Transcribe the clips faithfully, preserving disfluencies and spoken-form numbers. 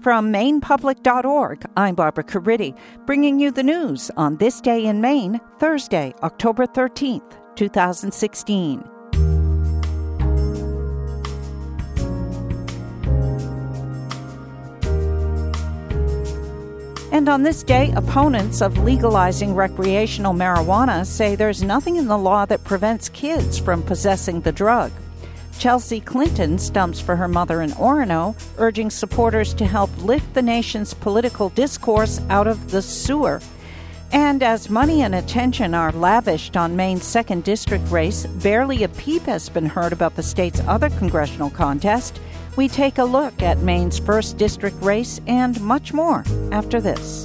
From Maine Public dot org, I'm Barbara Caridi, bringing you the news on this day in Maine, Thursday, October thirteenth, twenty sixteen. And on this day, opponents of legalizing recreational marijuana say there's nothing in the law that prevents kids from possessing the drug. Chelsea Clinton stumps for her mother in Orono, urging supporters to help lift the nation's political discourse out of the sewer. And as money and attention are lavished on Maine's second district race, barely a peep has been heard about the state's other congressional contest. We take a look at Maine's first district race and much more after this.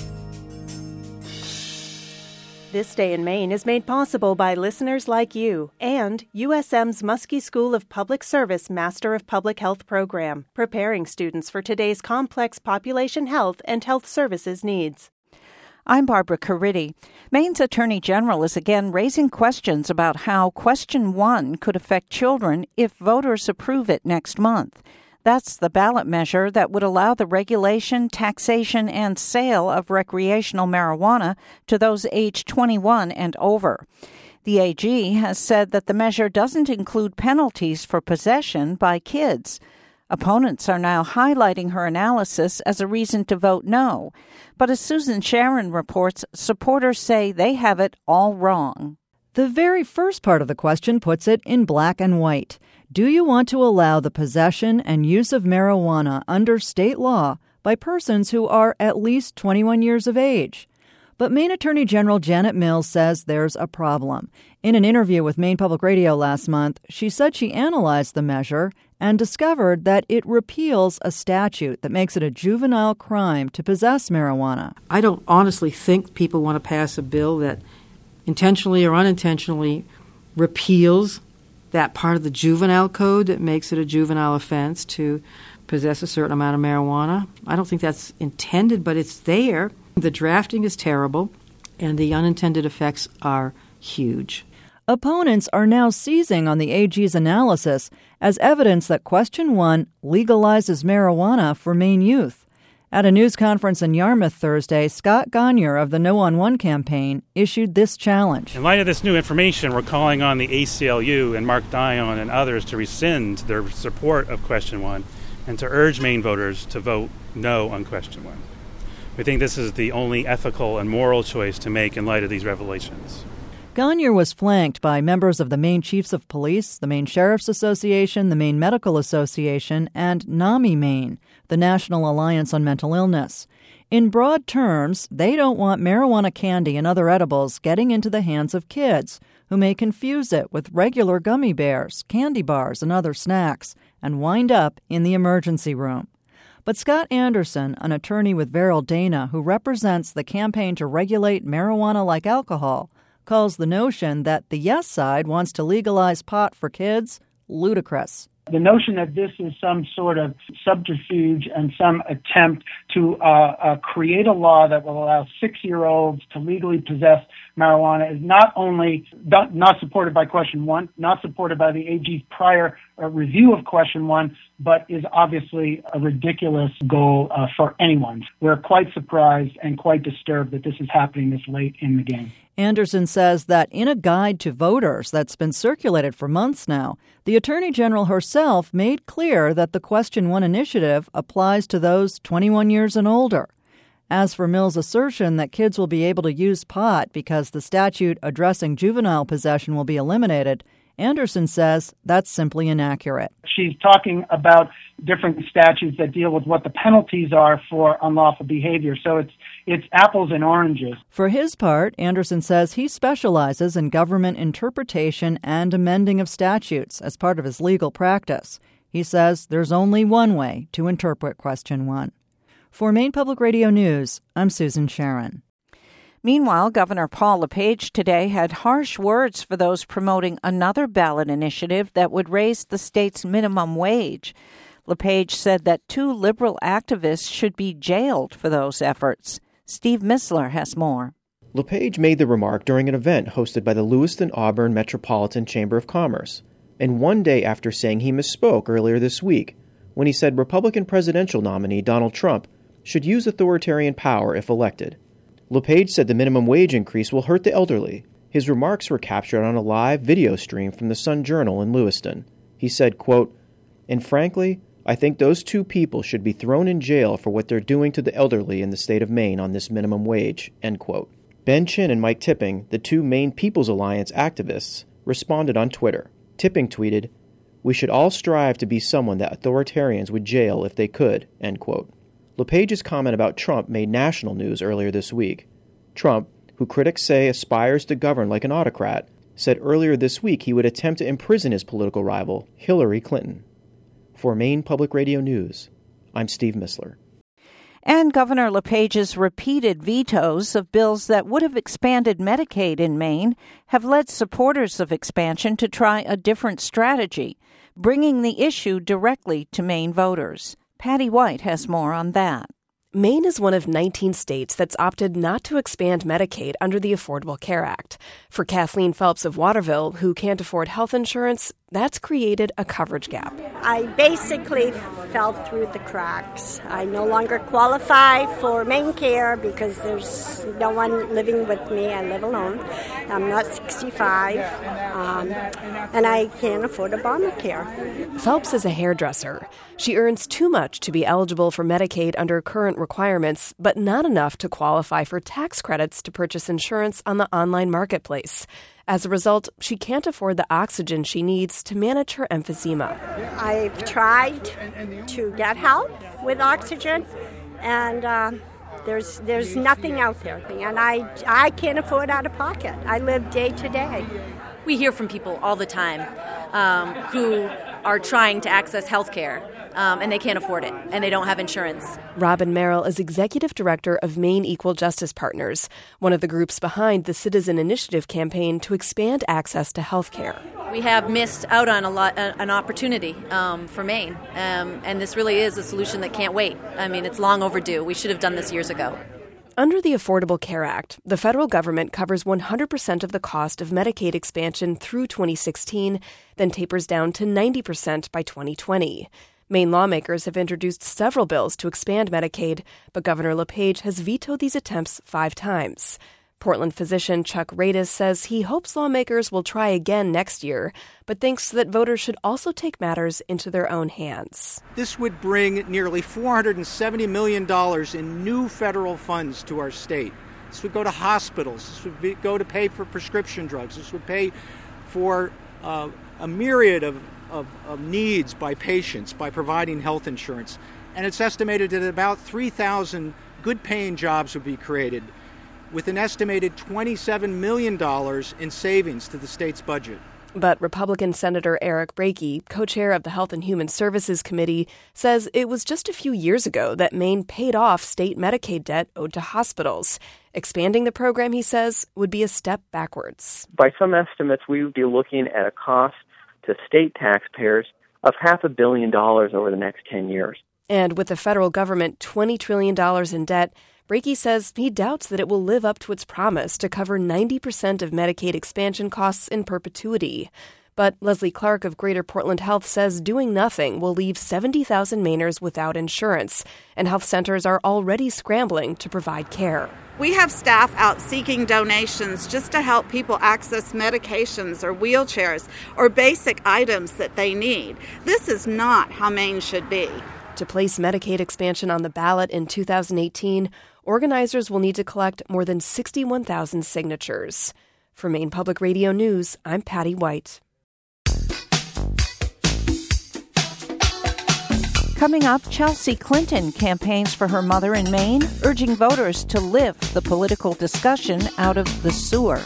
This Day in Maine is made possible by listeners like you and U S M's Muskie School of Public Service Master of Public Health program, preparing students for today's complex population health and health services needs. I'm Barbara Caridi. Maine's Attorney General is again raising questions about how Question one could affect children if voters approve it next month. That's the ballot measure that would allow the regulation, taxation, and sale of recreational marijuana to those aged twenty-one and over. The A G has said that the measure doesn't include penalties for possession by kids. Opponents are now highlighting her analysis as a reason to vote no. But as Susan Sharon reports, supporters say they have it all wrong. The very first part of the question puts it in black and white. Do you want to allow the possession and use of marijuana under state law by persons who are at least twenty-one years of age? But Maine Attorney General Janet Mills says there's a problem. In an interview with Maine Public Radio last month, she said she analyzed the measure and discovered that it repeals a statute that makes it a juvenile crime to possess marijuana. I don't honestly think people want to pass a bill that intentionally or unintentionally repeals that part of the juvenile code that makes it a juvenile offense to possess a certain amount of marijuana. I don't think that's intended, but it's there. The drafting is terrible, and the unintended effects are huge. Opponents are now seizing on the A G's analysis as evidence that Question one legalizes marijuana for Maine youth. At a news conference in Yarmouth Thursday, Scott Gonier of the No on One campaign issued this challenge. In light of this new information, we're calling on the A C L U and Mark Dion and others to rescind their support of Question one and to urge Maine voters to vote no on Question one. We think this is the only ethical and moral choice to make in light of these revelations. Gonier was flanked by members of the Maine Chiefs of Police, the Maine Sheriff's Association, the Maine Medical Association, and NAMI Maine, the National Alliance on Mental Illness. In broad terms, they don't want marijuana candy and other edibles getting into the hands of kids who may confuse it with regular gummy bears, candy bars, and other snacks and wind up in the emergency room. But Scott Anderson, an attorney with Verrill Dana who represents the campaign to regulate marijuana like alcohol, calls the notion that the yes side wants to legalize pot for kids ludicrous. The notion that this is some sort of subterfuge and some attempt to uh, uh, create a law that will allow six-year-olds to legally possess marijuana is not only not, not supported by Question one, not supported by the A G's prior uh, review of Question one, but is obviously a ridiculous goal uh, for anyone. We're quite surprised and quite disturbed that this is happening this late in the game. Anderson says that in a guide to voters that's been circulated for months now, the Attorney General herself made clear that the Question one initiative applies to those twenty-one years and older. As for Mills' assertion that kids will be able to use pot because the statute addressing juvenile possession will be eliminated, Anderson says that's simply inaccurate. She's talking about different statutes that deal with what the penalties are for unlawful behavior. So it's it's apples and oranges. For his part, Anderson says he specializes in government interpretation and amending of statutes as part of his legal practice. He says there's only one way to interpret Question one. For Maine Public Radio News, I'm Susan Sharon. Meanwhile, Governor Paul LePage today had harsh words for those promoting another ballot initiative that would raise the state's minimum wage. LePage said that two liberal activists should be jailed for those efforts. Steve Missler has more. LePage made the remark during an event hosted by the Lewiston-Auburn Metropolitan Chamber of Commerce, and one day after saying he misspoke earlier this week when he said Republican presidential nominee Donald Trump should use authoritarian power if elected. LePage said the minimum wage increase will hurt the elderly. His remarks were captured on a live video stream from the Sun Journal in Lewiston. He said, quote, "And frankly, I think those two people should be thrown in jail for what they're doing to the elderly in the state of Maine on this minimum wage," end quote. Ben Chin and Mike Tipping, the two Maine People's Alliance activists, responded on Twitter. Tipping tweeted, "We should all strive to be someone that authoritarians would jail if they could," end quote. LePage's comment about Trump made national news earlier this week. Trump, who critics say aspires to govern like an autocrat, said earlier this week he would attempt to imprison his political rival, Hillary Clinton. For Maine Public Radio News, I'm Steve Missler. And Governor LePage's repeated vetoes of bills that would have expanded Medicaid in Maine have led supporters of expansion to try a different strategy, bringing the issue directly to Maine voters. Patty White has more on that. Maine is one of nineteen states that's opted not to expand Medicaid under the Affordable Care Act. For Kathleen Phelps of Waterville, who can't afford health insurance, that's created a coverage gap. I basically fell through the cracks. I no longer qualify for Maine Care because there's no one living with me. I live alone. I'm not sixty-five, um, and I can't afford Obamacare. Phelps is a hairdresser. She earns too much to be eligible for Medicaid under current requirements, but not enough to qualify for tax credits to purchase insurance on the online marketplace. As a result, she can't afford the oxygen she needs to manage her emphysema. I've tried to get help with oxygen, and uh, there's there's nothing out there, and I I can't afford out of pocket. I live day to day. We hear from people all the time um, who are trying to access health care. Um, and they can't afford it, and they don't have insurance. Robin Merrill is executive director of Maine Equal Justice Partners, one of the groups behind the Citizen Initiative campaign to expand access to health care. We have missed out on a lot, an opportunity um, for Maine, um, and this really is a solution that can't wait. I mean, it's long overdue. We should have done this years ago. Under the Affordable Care Act, the federal government covers one hundred percent of the cost of Medicaid expansion through twenty sixteen, then tapers down to ninety percent by twenty twenty. Maine lawmakers have introduced several bills to expand Medicaid, but Governor LePage has vetoed these attempts five times. Portland physician Chuck Radis says he hopes lawmakers will try again next year, but thinks that voters should also take matters into their own hands. This would bring nearly four hundred seventy million dollars in new federal funds to our state. This would go to hospitals. This would be, go to pay for prescription drugs. This would pay for uh, a myriad of Of, of needs by patients by providing health insurance. And it's estimated that about three thousand good-paying jobs would be created with an estimated twenty-seven million dollars in savings to the state's budget. But Republican Senator Eric Brakey, co-chair of the Health and Human Services Committee, says it was just a few years ago that Maine paid off state Medicaid debt owed to hospitals. Expanding the program, he says, would be a step backwards. By some estimates, we would be looking at a cost to state taxpayers of half a billion dollars over the next ten years. And with the federal government twenty trillion dollars in debt, Brakey says he doubts that it will live up to its promise to cover ninety percent of Medicaid expansion costs in perpetuity. But Leslie Clark of Greater Portland Health says doing nothing will leave seventy thousand Mainers without insurance, and health centers are already scrambling to provide care. We have staff out seeking donations just to help people access medications or wheelchairs or basic items that they need. This is not how Maine should be. To place Medicaid expansion on the ballot in two thousand eighteen, organizers will need to collect more than sixty-one thousand signatures. For Maine Public Radio News, I'm Patty White. Coming up, Chelsea Clinton campaigns for her mother in Maine, urging voters to lift the political discussion out of the sewer.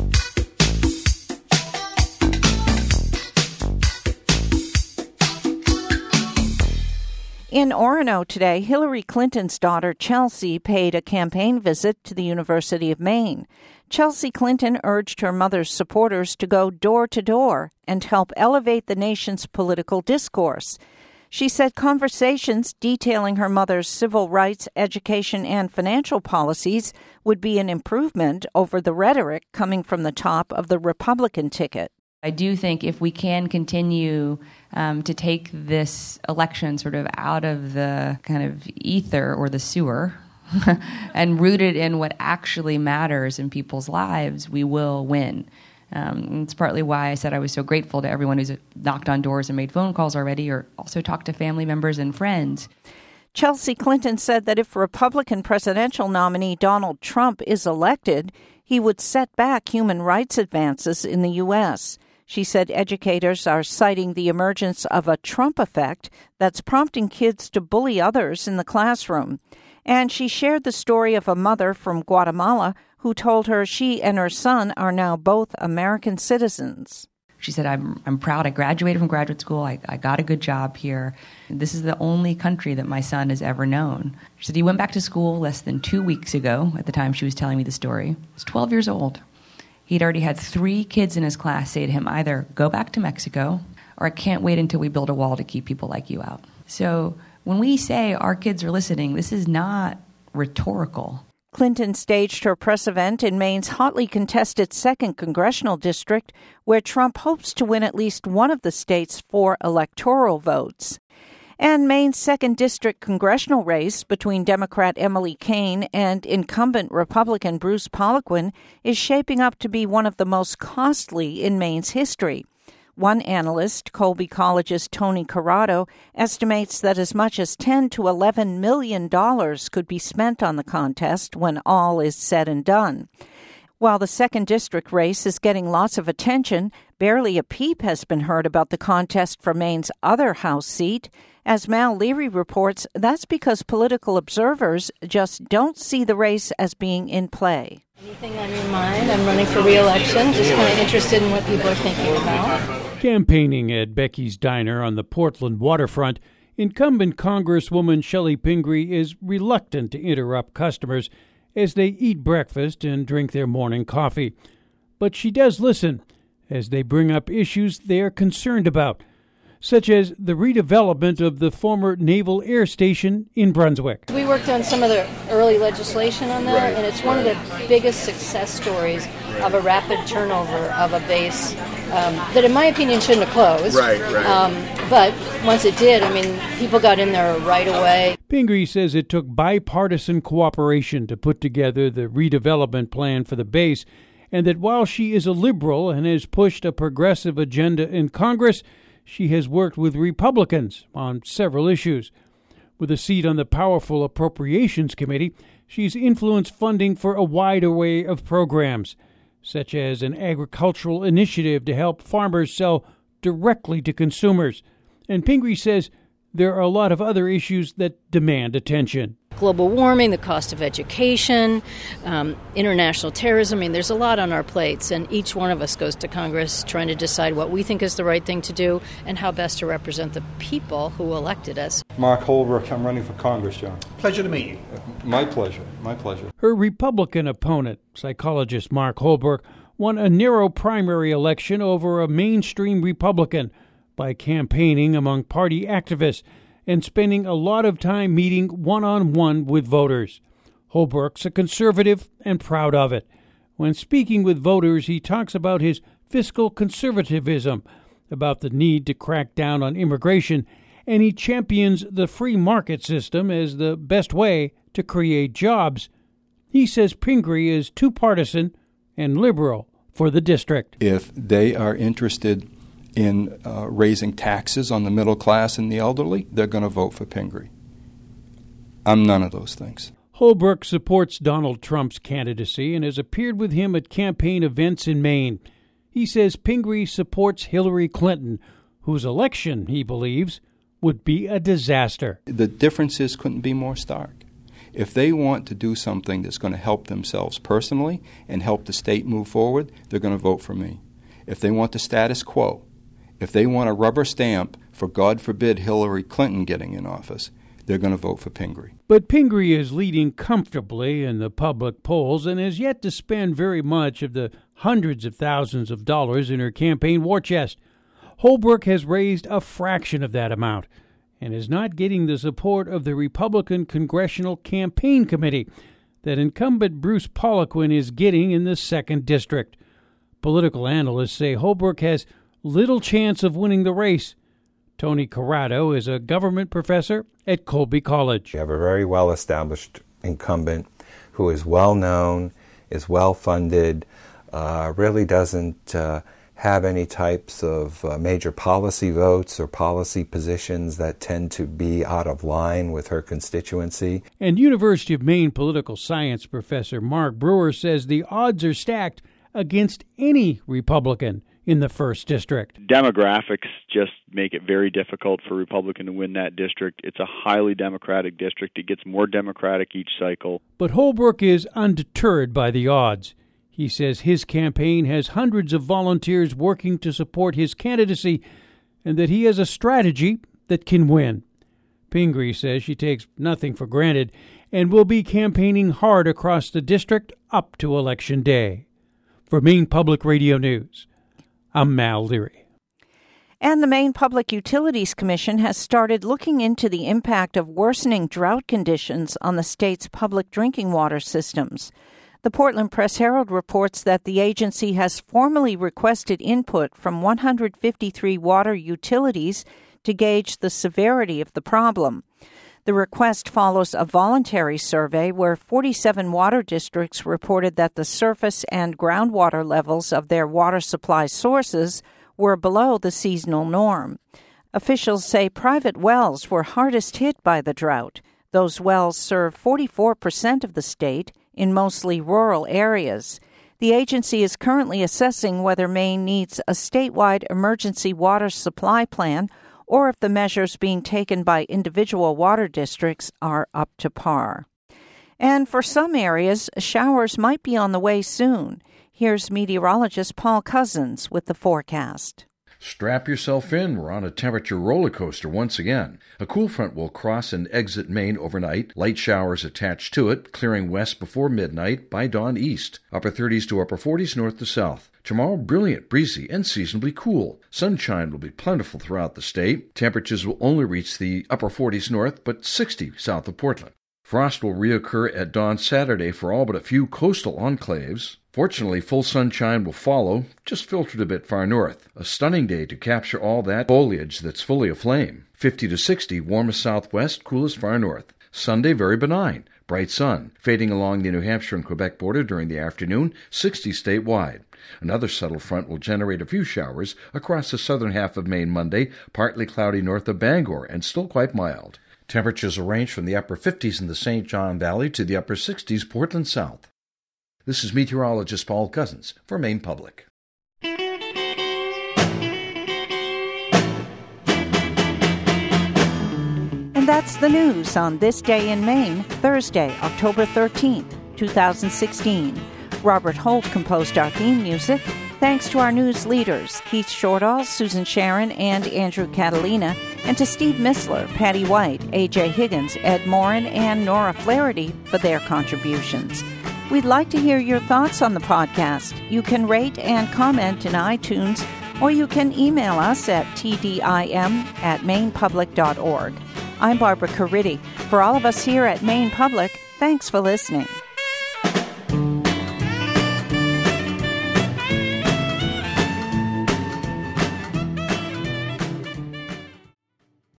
In Orono today, Hillary Clinton's daughter Chelsea paid a campaign visit to the University of Maine. Chelsea Clinton urged her mother's supporters to go door to door and help elevate the nation's political discourse. She said conversations detailing her mother's civil rights, education, and financial policies would be an improvement over the rhetoric coming from the top of the Republican ticket. I do think if we can continue um, to take this election sort of out of the kind of ether or the sewer and root it in what actually matters in people's lives, we will win. Um, it's partly why I said I was so grateful to everyone who's knocked on doors and made phone calls already, or also talked to family members and friends. Chelsea Clinton said that if Republican presidential nominee Donald Trump is elected, he would set back human rights advances in the U S. She said educators are citing the emergence of a Trump effect that's prompting kids to bully others in the classroom. And she shared the story of a mother from Guatemala who told her she and her son are now both American citizens. She said, I'm I'm proud. I graduated from graduate school. I, I got a good job here. This is the only country that my son has ever known. She said he went back to school less than two weeks ago at the time she was telling me the story. He was twelve years old. He'd already had three kids in his class say to him, either go back to Mexico or I can't wait until we build a wall to keep people like you out. So when we say our kids are listening, this is not rhetorical. Clinton staged her press event in Maine's hotly contested second congressional district, where Trump hopes to win at least one of the state's four electoral votes. And Maine's second district congressional race between Democrat Emily Kane and incumbent Republican Bruce Poliquin is shaping up to be one of the most costly in Maine's history. One analyst, Colby College's Tony Corrado, estimates that as much as ten to eleven million dollars could be spent on the contest when all is said and done. While the second district race is getting lots of attention, barely a peep has been heard about the contest for Maine's other House seat. As Mal Leary reports, that's because political observers just don't see the race as being in play. Anything on your mind? I'm running for re-election, just kind of interested in what people are thinking about. Campaigning at Becky's Diner on the Portland waterfront, incumbent Congresswoman Shelley Pingree is reluctant to interrupt customers as they eat breakfast and drink their morning coffee. But she does listen as they bring up issues they are concerned about, such as the redevelopment of the former Naval Air Station in Brunswick. We worked on some of the early legislation on that, right, and it's one of the biggest success stories of a rapid turnover of a base um, that, in my opinion, shouldn't have closed. Right, right. Um, but once it did, I mean, people got in there right away. Pingree says it took bipartisan cooperation to put together the redevelopment plan for the base, and that while she is a liberal and has pushed a progressive agenda in Congress, she has worked with Republicans on several issues. With a seat on the powerful Appropriations Committee, she's influenced funding for a wide array of programs, such as an agricultural initiative to help farmers sell directly to consumers. And Pingree says there are a lot of other issues that demand attention. Global warming, the cost of education, um, international terrorism. I mean, there's a lot on our plates, and each one of us goes to Congress trying to decide what we think is the right thing to do and how best to represent the people who elected us. Mark Holbrook, I'm running for Congress, John. Pleasure to meet you. My pleasure, my pleasure. Her Republican opponent, psychologist Mark Holbrook, won a narrow primary election over a mainstream Republican by campaigning among party activists and spending a lot of time meeting one-on-one with voters. Holbrook's a conservative and proud of it. When speaking with voters, he talks about his fiscal conservatism, about the need to crack down on immigration, and he champions the free market system as the best way to create jobs. He says Pingree is too partisan and liberal for the district. If they are interested in uh, raising taxes on the middle class and the elderly, they're going to vote for Pingree. I'm none of those things. Holbrook supports Donald Trump's candidacy and has appeared with him at campaign events in Maine. He says Pingree supports Hillary Clinton, whose election, he believes, would be a disaster. The differences couldn't be more stark. If they want to do something that's going to help themselves personally and help the state move forward, they're going to vote for me. If they want the status quo, if they want a rubber stamp for, God forbid, Hillary Clinton getting in office, they're going to vote for Pingree. But Pingree is leading comfortably in the public polls and has yet to spend very much of the hundreds of thousands of dollars in her campaign war chest. Holbrook has raised a fraction of that amount and is not getting the support of the Republican Congressional Campaign Committee that incumbent Bruce Poliquin is getting in the second district. Political analysts say Holbrook has little chance of winning the race. Tony Corrado is a government professor at Colby College. You have a very well-established incumbent who is well-known, is well-funded, uh, really doesn't uh, have any types of uh, major policy votes or policy positions that tend to be out of line with her constituency. And University of Maine political science professor Mark Brewer says the odds are stacked against any Republican in the first district. Demographics just make it very difficult for a Republican to win that district. It's a highly Democratic district. It gets more Democratic each cycle. But Holbrook is undeterred by the odds. He says his campaign has hundreds of volunteers working to support his candidacy and that he has a strategy that can win. Pingree says she takes nothing for granted and will be campaigning hard across the district up to Election Day. For Maine Public Radio News, I'm Mal Leary. And the Maine Public Utilities Commission has started looking into the impact of worsening drought conditions on the state's public drinking water systems. The Portland Press-Herald reports that the agency has formally requested input from one hundred fifty-three water utilities to gauge the severity of the problem. The request follows a voluntary survey where forty-seven water districts reported that the surface and groundwater levels of their water supply sources were below the seasonal norm. Officials say private wells were hardest hit by the drought. Those wells serve forty-four percent of the state in mostly rural areas. The agency is currently assessing whether Maine needs a statewide emergency water supply plan or if the measures being taken by individual water districts are up to par. And for some areas, showers might be on the way soon. Here's meteorologist Paul Cousins with the forecast. Strap yourself in. We're on a temperature roller coaster once again. A cool front will cross and exit Maine overnight. Light showers attached to it, clearing west before midnight, by dawn east. Upper thirties to upper forties north to south. Tomorrow, brilliant, breezy, and seasonably cool. Sunshine will be plentiful throughout the state. Temperatures will only reach the upper forties north, but sixty south of Portland. Frost will reoccur at dawn Saturday for all but a few coastal enclaves. Fortunately, full sunshine will follow, just filtered a bit far north. A stunning day to capture all that foliage that's fully aflame. fifty to sixty, warmest southwest, coolest far north. Sunday, very benign. Bright sun, fading along the New Hampshire and Quebec border during the afternoon, sixty statewide. Another subtle front will generate a few showers across the southern half of Maine Monday, partly cloudy north of Bangor, and still quite mild. Temperatures will range from the upper fifties in the Saint John Valley to the upper sixties Portland south. This is meteorologist Paul Cousins for Maine Public. And that's the news on This Day in Maine, Thursday, October thirteenth, twenty sixteen. Robert Holt composed our theme music. Thanks to our news leaders, Keith Shortall, Susan Sharon, and Andrew Catalina, and to Steve Missler, Patty White, A J Higgins, Ed Morin, and Nora Flaherty for their contributions. We'd like to hear your thoughts on the podcast. You can rate and comment in iTunes, or you can email us at t d i m at maine public dot org. I'm Barbara Caridi. For all of us here at Maine Public, thanks for listening.